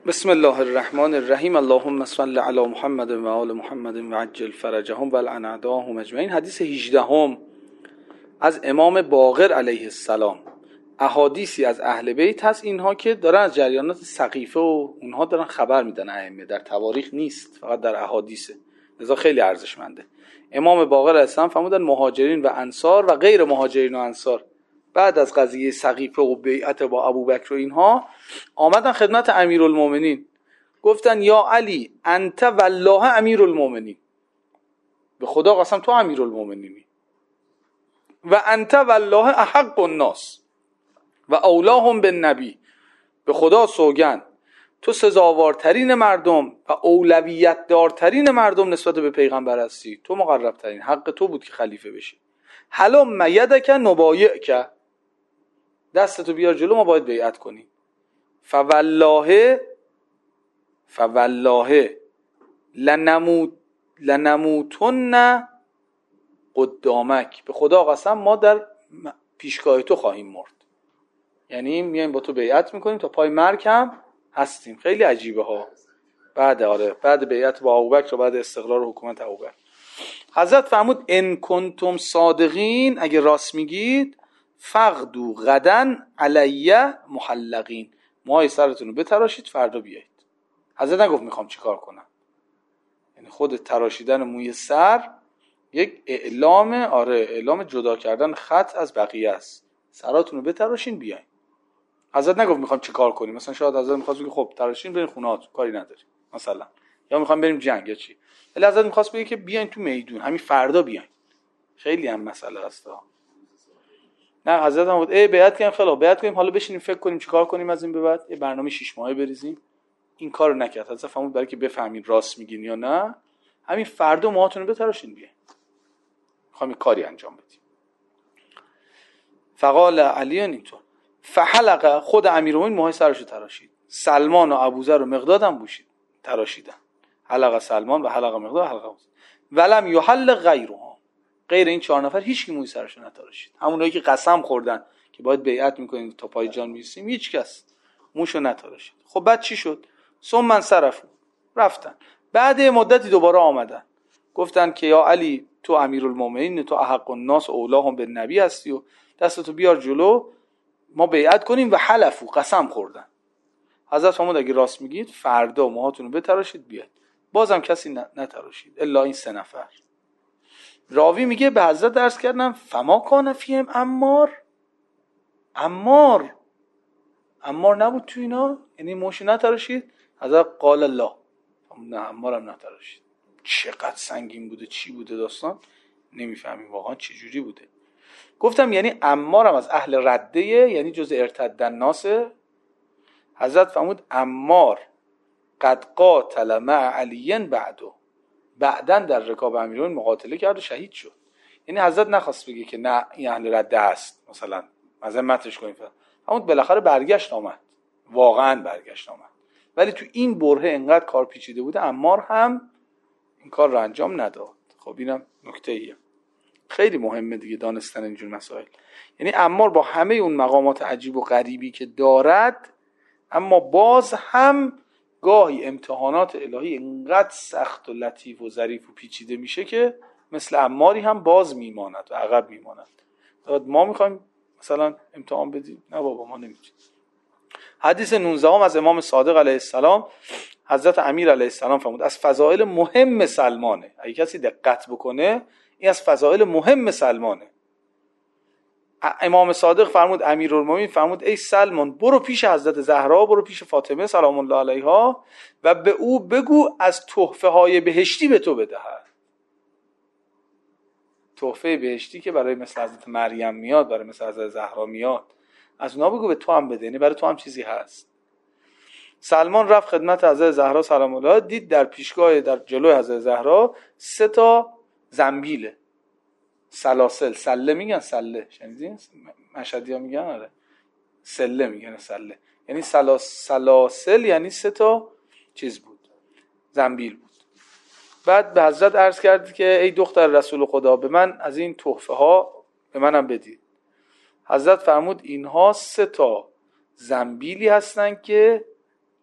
بسم الله الرحمن الرحیم. اللهم صل علی محمد و آل محمد و عجل فرجهم و العن اعداءهم اجمعین. حدیث 18 از امام باقر علیه السلام. احادیثی از اهل بیت هست، اینها که دارن از جریانات سقیفه و اونها دارن خبر میدن ائمه، در تواریخ نیست، فقط در احادیثه، لذا خیلی ارزشمنده. امام باقر علیه السلام فرمودن مهاجرین و انصار و غیر مهاجرین و انصار بعد از قضیه سقیفه و بیعت با ابوبکر و اینها آمدن خدمت امیرالمومنین، گفتن یا علی انت والله امیرالمومنین، به خدا قسم تو امیرالمومنینی، و انت والله احق الناس و اولاهم بالنبی، به خدا سوگند تو سزاوارترین مردم و اولویت دارترین مردم نسبت به پیغمبر هستی، تو مقربترین، حق تو بود که خلیفه بشی. هلم یدک نبایعک، دستتو بیار جلو، ما باید بیعت کنیم. فوالله لنموتن قدامک، به خدا قسم ما در پیشگاه تو خواهیم مرد. یعنی میایم با تو بیعت میکنیم تا پای مرگ هم هستیم. خیلی عجیبه ها. بعد بیعت با ابوبکر و بعد استقرار حکومت ابوبکر، حضرت فرمود ان کنتم صادقین، اگه راست میگید، فغدو غدا علیه محلقین، موهای سرتون رو بتراشید فردا بیایید. حضرت نگفت میخوام چیکار کنم، یعنی خود تراشیدن موی سر یک اعلام جدا کردن خط از بقیه است. سراتون رو بتراشین بیاین. حضرت نگفت میخوام چیکار کنیم، مثلا شاید حضرت میخواست بگه خب تراشین برین خونه‌هاتون، کاری نداری مثلا، یا میخوام بریم جنگ یا چی. ولی حضرت میخواست بگه که بیاین تو میدون، همین فردا بیاین. خیلی هم مسئله است. نه، حضرت هم بود بیعت کنیم، خلا بیعت کنیم، حالا بشینیم فکر کنیم چیکار کنیم از این به بعد، یه برنامه 6 ماهه بریزیم. این کارو نکرد. حضرت فرمود برای که بفهمین راست میگین یا نه، همین فردا موهاتون رو بتراشین بیاین، میخوام یه کاری انجام بدیم. فقال علی اینطور فحلق، خود امیرالمومنین موهای سرشو تراشید، سلمان و ابوذر و مقداد هم تراشیدن. حلق سلمان و حلق مقداد حلق ابوذر ولم یحلق غیرها، غیر این 4 نفر هیچ کی موی سرشو نتراشید. همونایی که قسم خوردن که باید بیعت میکنیم تا پای جان میرسیم، هیچ کس موشو نتراشید. خب بعد چی شد؟ ثم انصرفوا، رفتن. بعد مدتی دوباره آمدن، گفتن که یا علی تو امیرالمومنین، تو احق الناس اولاهم بالنبی هستی و دستتو بیار جلو ما بیعت کنیم. و حلفو، قسم خوردن. حضرت فرمود اگه راست میگید فردا موهاتون رو بتراشید بیاید. بازم کسی نتراشید الا این 3 نفر. راوی میگه به حضرت عرض کردم فما کان فیهم عمار نبود تو اینا، یعنی موش نتراشید؟ حضرت قال الله، نه عمارم نتراشید. چقدر سنگین بوده، چی بوده داستان نمیفهمیم واقعا چه جوری بوده. گفتم یعنی عمارم از اهل رده، یعنی جز ارتدن ناسه. حضرت فرمود عمار قد قاتل مع علی بعدن در رکاب امیرالمومنین مقاتله کرد و شهید شد. یعنی حضرت نخواست بگه که نه این اهل رده است مثلا مذمتش کنیم، فرمود بالاخره برگشت آمد، واقعا برگشت آمد. ولی تو این برهه انقدر کار پیچیده بوده، عمار هم این کار رو انجام نداد. خب اینم نکته ایه خیلی مهمه دیگه دانستن اینجور مسائل. یعنی عمار با همه اون مقامات عجیب و غریبی که دارد، اما باز هم گاهی امتحانات الهی اینقدر سخت و لطیف و ظریف و پیچیده میشه که مثل عماری هم باز میماند و عقب میماند. ما میخوایم مثلا امتحان بدیم؟ نه بابا، ما نمیتونیم. حدیث 19 از امام صادق علیه السلام. حضرت امیر علیه السلام فرمود از فضائل مهم سلمانه، اگه کسی دقت بکنه این از فضائل مهم سلمانه. امام صادق فرمود، امیرالمومنین فرمود ای سلمان برو پیش حضرت زهرا، برو پیش فاطمه سلام الله علیها و به او بگو از تحفه های بهشتی به تو بدهد. تحفه بهشتی که برای مثل حضرت مریم میاد، برای مثل حضرت زهرا میاد، از اونا بگو به تو هم بده، یعنی برای تو هم چیزی هست. سلمان رفت خدمت حضرت زهرا سلام الله، دید در پیشگاه، در جلوی حضرت زهرا 3 زنبیله، سلاسل، سله میگن، سله شنیدین؟ مشهدی‌ها میگن آره، سله میگن، سله یعنی سلاسل، یعنی 3 چیز بود، زنبیل بود. بعد به حضرت عرض کرد که ای دختر رسول خدا، به من از این تحفه ها به منم بدید. حضرت فرمود اینها 3 زنبیلی هستن که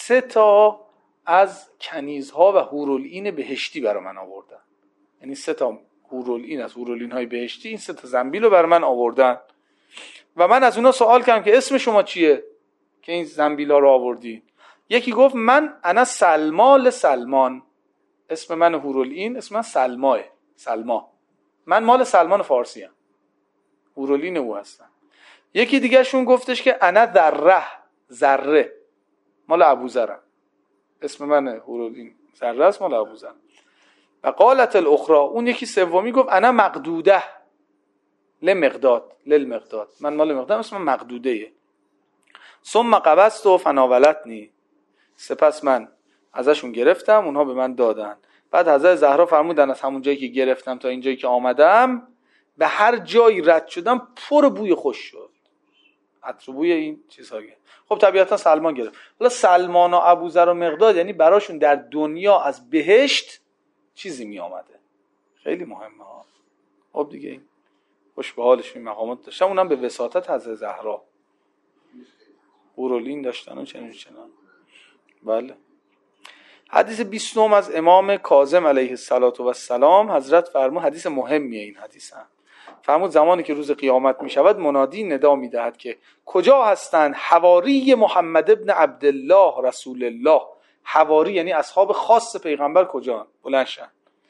3 تا از کنیزها و حورالعین بهشتی برای من آوردن. یعنی 3 تا حورالعین از حورالعین‌های بهشتی این 3 تا زنبیل رو برای من آوردن و من از اونا سوال کردم که اسم شما چیه که این زنبیلا رو آوردی؟ یکی گفت من انا سلما سلمان، اسم من حورالعین اسم من سلماه، سلما، من مال سلمان فارسی ام، حورالعین او هستم. یکی دیگه شون گفتش که انا ذره، ذره مال ابوذرم، اسم من حورالعین ذره است مال ابوذر. و قالت الاخرى، اون یکی سومی گفت انا مقدوده لمقداد، للمقداد، من مال مقداد اسم من مقدوده. ثم قبضت و فناولتنی، سپس من ازشون گرفتم اونها به من دادن. بعد حضرت زهرا فرمودن از همون جایی که گرفتم تا این جایی که آمدم به هر جایی رد شدم پر بوی خوش شد، عطر بوی این چیزها. خب طبیعتا سلمان گرفت. حالا سلمان و ابوذر و مقداد یعنی براشون در دنیا از بهشت چیزی می آمده، خیلی مهمه ها. خب دیگه این خوش به حالش این مقامات داشتن، اونم به وساطت حضرت زهرا. حورالعین داشتن و چنین. بله. حدیث 20 از امام کاظم علیه السلام، حضرت فرمود، حدیث مهمیه این حدیث هم، فرمود زمانی که روز قیامت می شود منادی ندا می دهد که کجا هستند حواری محمد ابن عبدالله رسول الله. حواری یعنی اصحاب خاص پیغمبر کجا؟ بلند شن.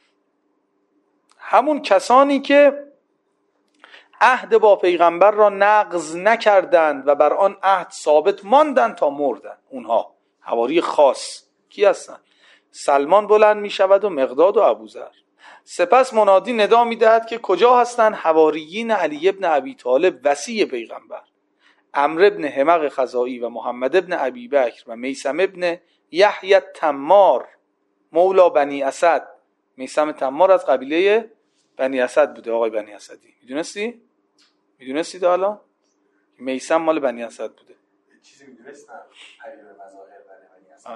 همون کسانی که عهد با پیغمبر را نقض نکردند و بر آن عهد ثابت ماندند تا مردند، اونها حواری خاص کی هستند؟ سلمان بلند می شود و مقداد و ابوذر. سپس منادی ندا می دهد که کجا هستند حواریین علی ابن ابی طالب وصی پیغمبر، عمرو ابن حمق خزاعی و محمد ابن ابی بکر و میثم ابن یحیی تمار مولا بنی اسد. میثم تمار از قبیله بنی اسد بوده. آقای بنی اسدی میدونستی تا حالا میثم مال بنی اسد بوده؟ چیزی میدونستم حریف مظاهر بنی اسد.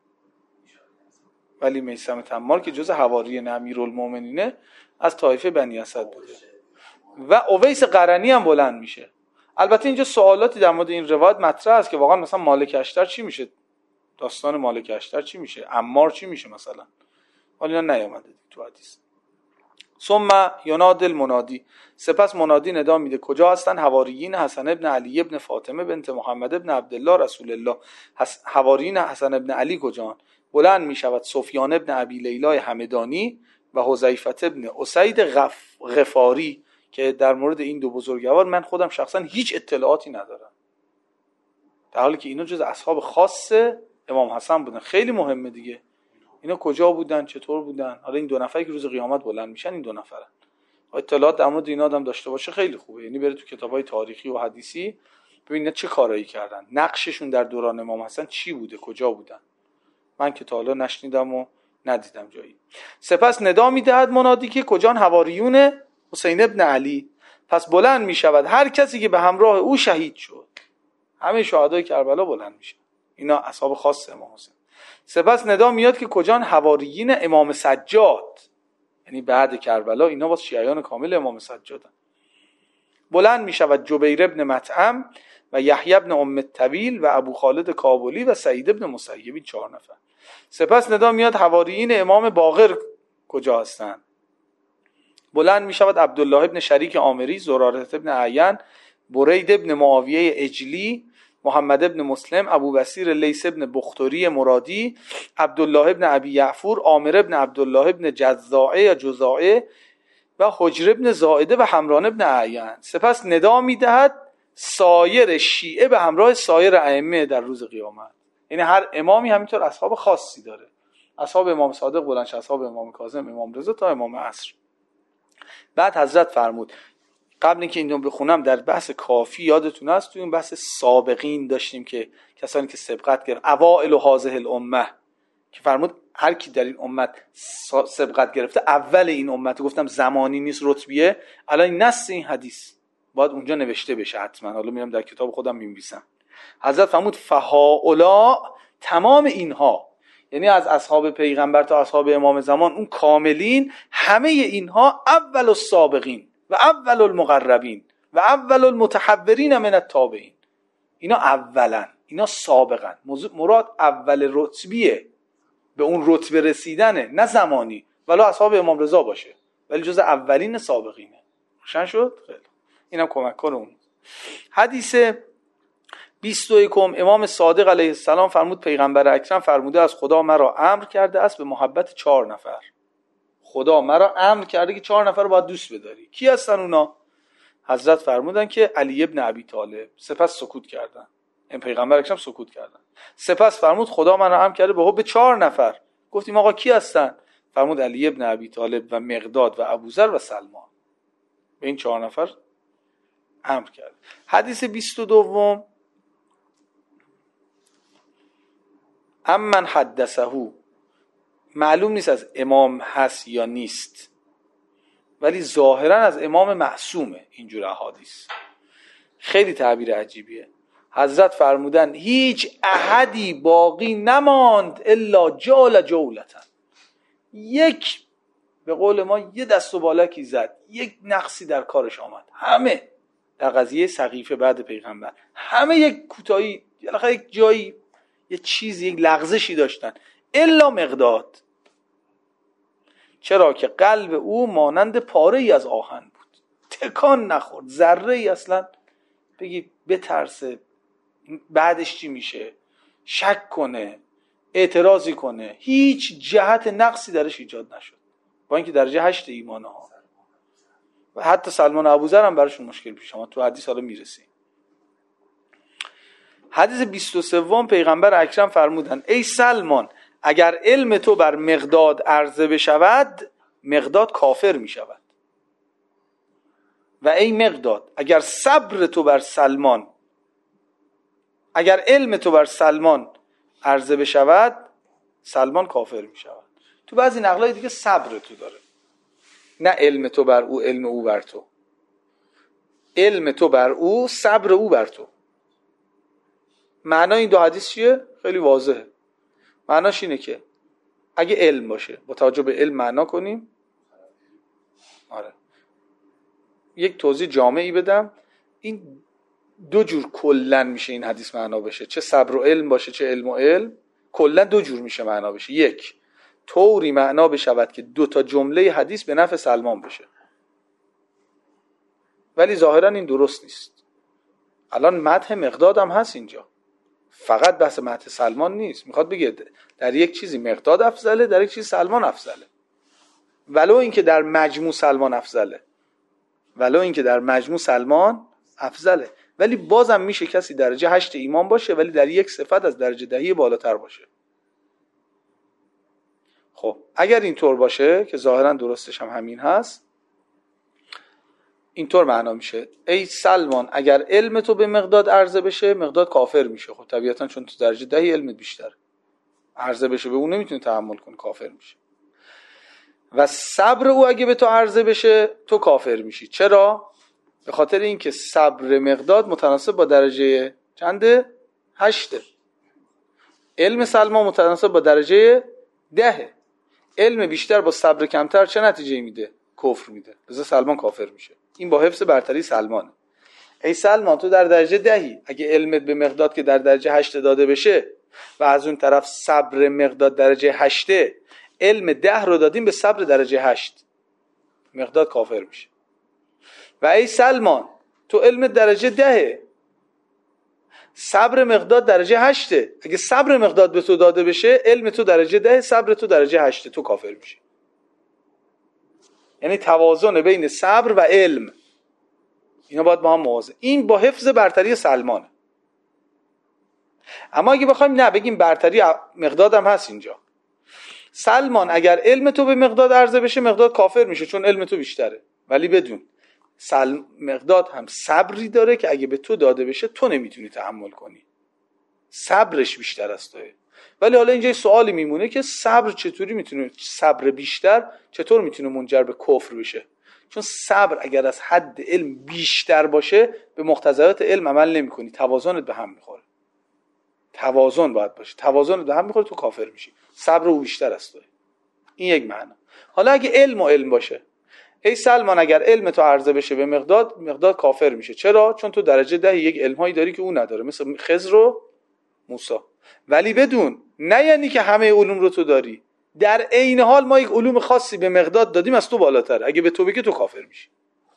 ولی میثم تمار که جز حواریین امیرالمومنینه از طایفه بنی اسد بوده. و اویس قرنی هم بلند میشه. البته اینجا سوالاتی در مورد این روایت مطرح است که واقعا مثلا مالک اشتر چی میشه، داستان مالک اشتر چی میشه، عمار چی میشه مثلا، ولی اینا نیامده تو حدیث. ثم ینادی المنادی، سپس منادی ندا میده کجا هستن حواریین حسن ابن علی ابن فاطمه بنت محمد ابن عبدالله رسول الله. حواریین حسن ابن علی کجان؟ بلند میشود سفیان ابن ابی لیلا همدانی و حذیفه ابن اسید غفاری که در مورد این دو بزرگوار من خودم شخصا هیچ اطلاعاتی ندارم، در حالی که اینا جز اصحاب خاص امام حسن بودن. خیلی مهمه دیگه اینا کجا بودن، چطور بودن. حالا این 2 نفری که روز قیامت بلند میشن این 2 نفرن. اطلاعات در مورد اینا آدم داشته باشه خیلی خوبه، یعنی بره تو کتابای تاریخی و حدیثی ببینید چه کارایی کردن، نقششون در دوران امام حسن چی بوده، کجا بودن. من که تا حالا نشنیدم و ندیدم جایی. سپس ندا میدهد منادی که کجان حواریون حسین ابن علی. پس بلند میشود هر کسی که به همراه او شهید شد. همه شهدای کربلا بلند میشن، اینا اصحاب خاص امام حسین. سپس ندا میاد که کجان حواریین امام سجاد، یعنی بعد کربلا اینا باز شیعیان کامل امام سجادن. بلند میشود جبیر ابن مطعم و یحیی ابن ام الطویل و ابو خالد کابلی و سعید ابن مسیب، 4 نفر. سپس ندا میاد حواریین امام باقر کجا هستند. بلند میشود عبدالله ابن شریک عامری، زراره ابن عیان، برید ابن معاویه اجلی، محمد ابن مسلم، ابو بصیر لیث ابن بختری مرادی، عبدالله ابن ابی یعفور، عامر ابن عبدالله ابن جزاعه یا جزاعه و حجر ابن زائده و حمران ابن عیان. سپس ندا میدهد سایر شیعه به همراه سایر ائمه در روز قیامت. یعنی هر امامی همینطور اصحاب خاصی داره، اصحاب امام صادق بلند شه، اصحاب امام کاظم، امام رضا تا امام عصر. بعد حضرت فرمود، قبل اینکه اینو بخونم در بحث کافی یادتون هست تو این بحث سابقین داشتیم که کسانی که سبقت گرفت اوائل هذه الامه، که فرمود هر کی در این امت سبقت گرفته اول این امت، گفتم زمانی نیست رتبیه. الان این نص این حدیث باید اونجا نوشته بشه حتما، حالا میرم در کتاب خودم می‌نویسم. حضرت فرمود فهاولا، تمام اینها یعنی از اصحاب پیغمبر تا اصحاب امام زمان اون کاملین، همه اینها اول السابقین و اول المقربین و اول المتحورین من التابعین. اینا اولا، اینا سابقن. مراد اول رتبیه، به اون رتبه رسیدنه، نه زمانی. ولی اصحاب امام رضا باشه ولی جز اولین سابقینه. روشن شد؟ خیلی. اینم کمک کن اون. حدیث 21 امام صادق علیه السلام فرمود پیغمبر اکرم فرموده از خدا مرا امر کرده است به محبت 4 نفر. خدا مرا امر کرده که 4 نفر رو باید دوست بداری. کی هستن اونا؟ حضرت فرمودن که علی ابن ابی طالب. سپس سکوت کردن. این پیغمبر اکرم سکوت کردن. سپس فرمود خدا مرا امر کرده به حب 4 نفر. گفتیم آقا کی هستن؟ فرمود علی ابن ابی طالب و مقداد و ابوذر و سلمان. به این 4 نفر امر کرد. حدیث 22 امن حدثه، معلوم نیست از امام هست یا نیست ولی ظاهرا از امام معصومه. اینجور احادیث خیلی تعبیر عجیبیه. حضرت فرمودن هیچ احدی باقی نماند الا جال جولتن، یک به قول ما یه دست و بالکی زد، یک نقصی در کارش آمد. همه در قضیه سقیفه بعد پیغمبر همه یک کوتاهی، یک جایی، یه چیزی، یک لغزشی داشتن. الا مقداد. چرا که قلب او مانند پاره ای از آهن بود، تکان نخورد، ذره ای اصلا بگی بترسه بعدش چی میشه، شک کنه، اعتراضی کنه، هیچ جهت نقصی درش ایجاد نشد، با اینکه درجه 8 ایمانه ها. و حتی سلمان ابوذر هم براشون مشکل پیش اومد. تو حدیث حالا میرسیم. حدیث 23 پیغمبر اکرم فرمودن ای سلمان اگر علم تو بر مقداد عرضه بشود مقداد کافر می شود. و ای مقداد اگر صبر تو بر سلمان، اگر علم تو بر سلمان عرضه بشود سلمان کافر می شود. تو بعضی نقلای دیگه صبر تو داره، نه علم تو بر او علم او بر تو. علم تو بر او صبر او بر تو. معنای این دو حدیث چیه؟ خیلی واضحه. معناش اینه که اگه علم باشه، با توجه به علم معنا کنیم. آره. یک توضیح جامعی بدم. این دو جور کلن میشه این حدیث معنا بشه، چه صبر و علم باشه چه علم و علم، کلن دو جور میشه معنا بشه. یک، طوری معنا بشود که 2 تا جمله حدیث به نفع سلمان بشه، ولی ظاهرا این درست نیست. الان مدح مقداد هم هست اینجا، فقط بحث مدح سلمان نیست. میخواد بگه در یک چیزی مقداد افضله، در یک چیزی سلمان افضله، ولو اینکه در مجموع سلمان افضله، ولو اینکه در مجموع سلمان افضله، ولی بازم میشه کسی درجه 8 ایمان باشه ولی در یک صفت از درجه 10 بالاتر باشه. خب اگر اینطور باشه که ظاهرا درستش هم همین هست، اینطور معنا میشه ای سلمان اگر علم تو به مقداد عرضه بشه مقداد کافر میشه. خب طبیعتا چون تو درجه 10 علمت بیشتر، عرضه بشه به اون نمیتونی تحمل کنی، کافر میشه. و صبر او اگه به تو عرضه بشه تو کافر میشی. چرا؟ به خاطر اینکه صبر مقداد متناسب با درجه چنده؟ 8. علم سلمان متناسب با درجه 10. علم بیشتر با صبر کمتر چه نتیجه میده؟ کفر میده. لذا سلمان کافر میشه. این با حفظ برتری سلمانه. ای سلمان تو در درجه 10، اگه علمت به مقداد که در درجه 8 داده بشه و از اون طرف صبر مقداد درجه 8، علم 10 رو دادیم به صبر درجه 8، مقداد کافر میشه. و ای سلمان تو علم درجه 10، صبر مقداد درجه 8، اگه صبر مقداد به تو داده بشه علم تو درجه 10، صبر تو درجه 8، تو کافر میشه. یعنی توازن بین صبر و علم اینا باید با هم موازه. این با حفظ برتری سلمانه. اما اگه بخوایم نه بگیم برتری مقداد هم هست اینجا، سلمان اگر علم تو به مقداد عرضه بشه مقداد کافر میشه چون علم تو بیشتره، ولی بدون مقداد هم صبری داره که اگه به تو داده بشه تو نمیتونی تحمل کنی، صبرش بیشتر از توه. ولی حالا اینجا سوالی میمونه که صبر چطوری میتونه، صبر بیشتر چطور میتونه منجر به کفر بشه؟ چون صبر اگر از حد علم بیشتر باشه به مقتضیات علم عمل نمیکنی، توازنت به هم میخوره. توازن باید باشه، توازنت به هم میخوره تو کافر میشی، صبر او بیشتر از توه. این یک معنا. حالا اگه علم و علم باشه، ای سلمان اگر علم تو عرضه بشه به مقداد، مقداد کافر میشه. چرا؟ چون تو درجه 10 یک علم‌هایی داری که اون نداره، مثل خضر و موسی. ولی بدون، نه یعنی که همه علوم رو تو داری، در عین حال ما یک علوم خاصی به مقداد دادیم از تو بالاتر. اگه به تو بگه تو کافر میشی.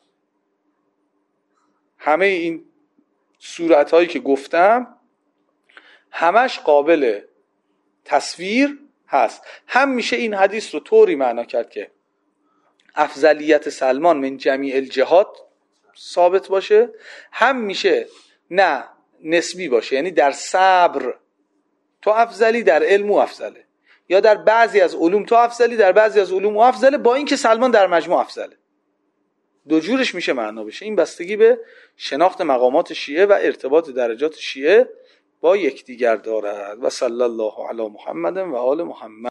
همه این صورتهایی که گفتم همش قابل تصویر هست. هم میشه این حدیث رو طوری معنا کرد که افضلیت سلمان من جمیع الجهات ثابت باشه، هم میشه نه نسبی باشه، یعنی در صبر تو افضلی، در علم او افضله، یا در بعضی از علوم تو افضلی، در بعضی از علوم او افضله، با اینکه سلمان در مجموع افضله. دو جورش میشه معنا بشه. این بستگی به شناخت مقامات شیعه و ارتباط درجات شیعه با یکدیگر دارد. و صلی الله علی محمد و آل محمد.